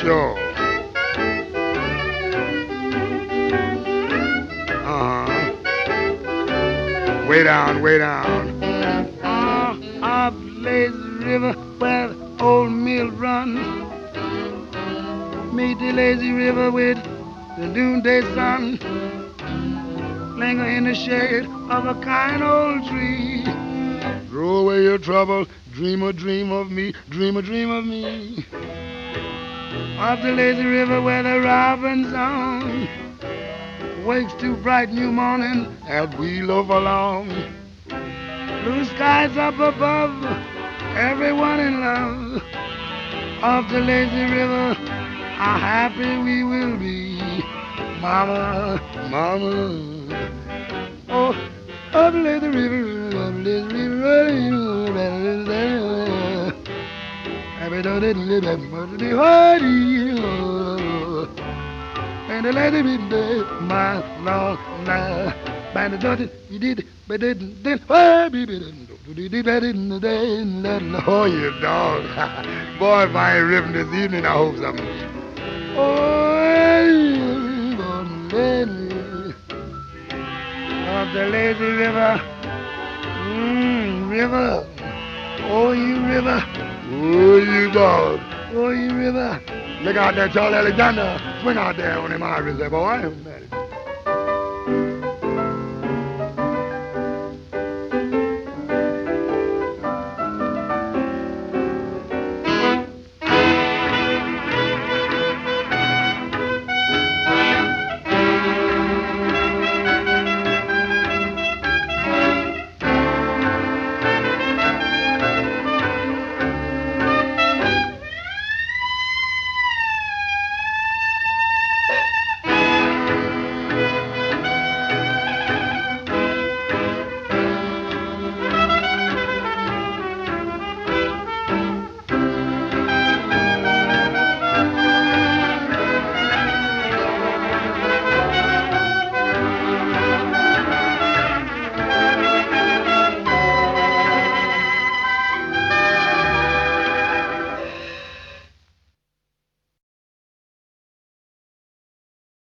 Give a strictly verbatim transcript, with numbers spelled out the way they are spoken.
Sure. Uh-huh. Way down, way down. Uh, up lazy river where the old mill runs. Meet the lazy river with the noonday sun. Linger in the shade of a kind old tree. Throw away your trouble, dream a dream of me, dream a dream of me. Up the lazy river where the robin song wakes to bright new morning as we loaf along. Blue skies up above, everyone in love. Up the lazy river, how happy we will be. Mama, mama. Oh, up the lazy river, up the lazy river. Happy to live and the party. And the lady be dead, my long night. Band the daughter, you did, but didn't, then, why be didn't do the bed in the day and let it oh, you dog. Boy, if I ain't ripping this evening, I hope something. Oh, lady, of the lazy river, mmm, river, oh, you river, oh, you dog, oh, you river. Look out there, Charlie Alexander. Swing out there on him Irish there, boy.